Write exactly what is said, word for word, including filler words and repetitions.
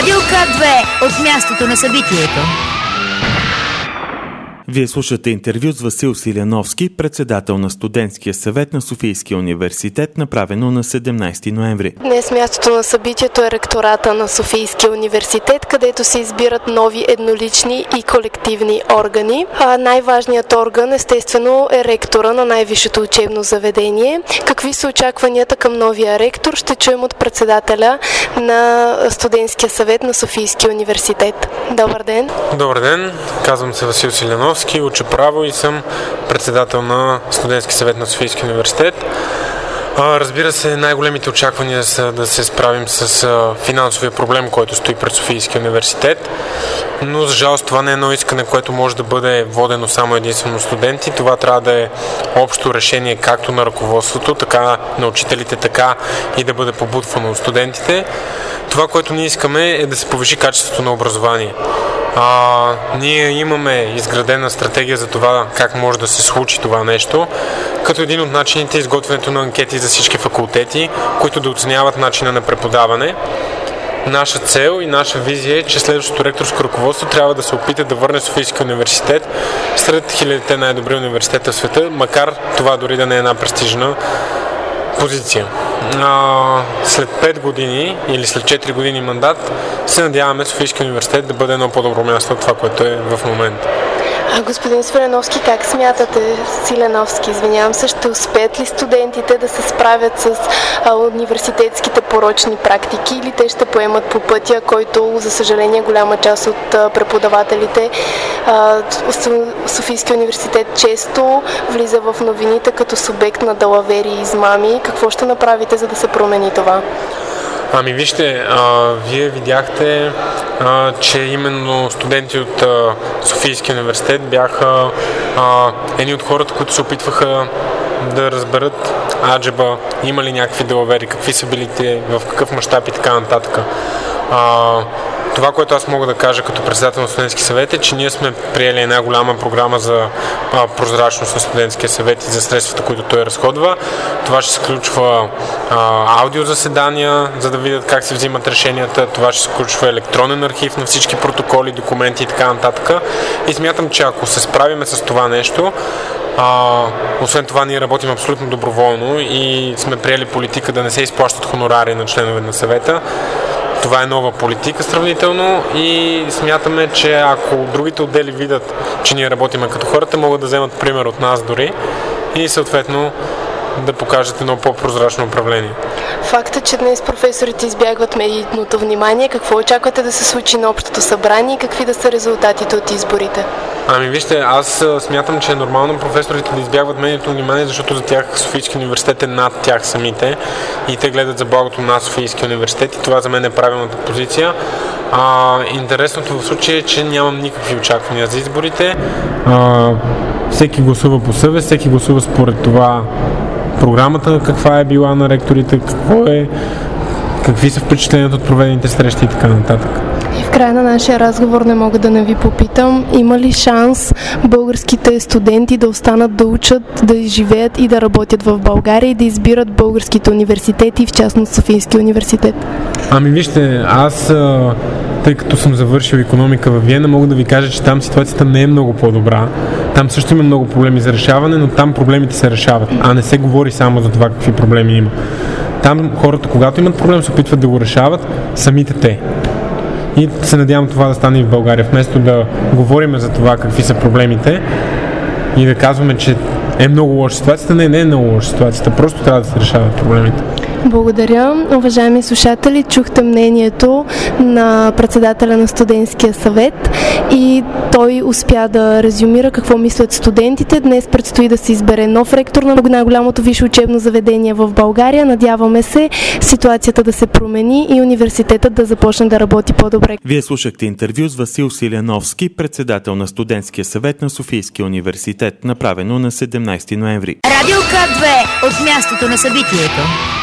Радио К две от мястото на събитието. Вие слушате интервю с Васил Силяновски, председател на студентския съвет на Софийския университет, направено на седемнайсети ноември. Днес мястото на събитието е ректората на Софийския университет, където се избират нови еднолични и колективни органи. А най-важният орган, естествено, е ректора на най-висшето учебно заведение. Какви са очакванията към новия ректор, ще чуем от председателя на студентския съвет на Софийския университет. Добър ден! Добър ден! Казвам се Васил Силяновски. Уча право и съм председател на студентски съвет на Софийския университет. Разбира се, най-големите очаквания са да се справим с финансовия проблем, който стои пред Софийския университет. Но за жалост това не е едно искане, което може да бъде водено само единствено студенти. Това трябва да е общо решение както на ръководството, така на учителите, така и да бъде побутвано от студентите. Това, което ние искаме, е да се повиши качеството на образование. А, ние имаме изградена стратегия за това как може да се случи това нещо, като един от начините е изготвянето на анкети за всички факултети, които да оценяват начина на преподаване. Наша цел и наша визия е, че следващото ректорско ръководство трябва да се опита да върне Софийския университет сред хилядите най-добри университета в света, макар това дори да не е една престижна позиция. А, след пет години или след четири години мандат се надяваме Софийския университет да бъде едно по-добро място от това, което е в момента. А, господин Силяновски, как смятате, Силяновски, извинявам се, ще успеят ли студентите да се справят с а, университетските порочни практики или те ще поемат по пътя, който, за съжаление, голяма част от а, преподавателите а, Софийския университет често влиза в новините като субект на далавери и измами. Какво ще направите, за да се промени това? Ами вижте, а, вие видяхте, а, че именно студенти от а, Софийския университет бяха а, едни от хората, които се опитваха да разберат аджеба, има ли някакви далавери, какви са били те, в какъв мащаб и така нататък. А, Това, което аз мога да кажа като председател на студентски съвет е, че ние сме приели една голяма програма за а, прозрачност на студентския съвет и за средствата, които той разходва. Това ще се включва а, аудиозаседания, за да видят как се взимат решенията. Това ще се включва електронен архив на всички протоколи, документи и така нататък. И смятам, че ако се справиме с това нещо, А, освен това ние работим абсолютно доброволно и сме приели политика да не се изплащат хонорари на членове на съвета. Това е нова политика сравнително и смятаме, че ако другите отдели видят, че ние работим като хората, могат да вземат пример от нас дори и съответно да покажат едно по-прозрачно управление. Факта, че днес професорите избягват медийното внимание, какво очаквате да се случи на общото събрание и какви да са резултатите от изборите? Ами вижте, аз смятам, че е нормално професорите да избягват медийното внимание, защото за тях Софийски университет е над тях самите и те гледат за благото на Софийски университет и това за мен е правилната позиция. А, интересното в случая е, че нямам никакви очаквания за изборите. А, всеки гласува по съвест, всеки гласува според това програмата, каква е била на ректорите, какво е, какви са впечатленията от проведените срещи и така нататък. И в края на нашия разговор не мога да не ви попитам, има ли шанс българските студенти да останат да учат, да живеят и да работят в България и да избират българските университети, в частност Софийския университет? Ами вижте, аз тъй като съм завършил икономика във Виена, мога да ви кажа, че там ситуацията не е много по-добра. Там също има много проблеми за решаване, но там проблемите се решават, а не се говори само за това какви проблеми има. Там хората, когато имат проблем, се опитват да го решават самите те. И се надявам това да стане и в България. Вместо да говорим за това какви са проблемите и да казваме, че е много лоша ситуацията, не, не е много лоша ситуацията, просто трябва да се решават проблемите. Благодаря. Уважаеми слушатели, чухте мнението на председателя на студентския съвет и той успя да резюмира какво мислят студентите. Днес предстои да се избере нов ректор на най-голямото висше учебно заведение в България. Надяваме се ситуацията да се промени и университетът да започне да работи по-добре. Вие слушахте интервю с Васил Силяновски, председател на студентския съвет на Софийския университет, направено на седемнайсети ноември. Радио К две от мястото на събитието.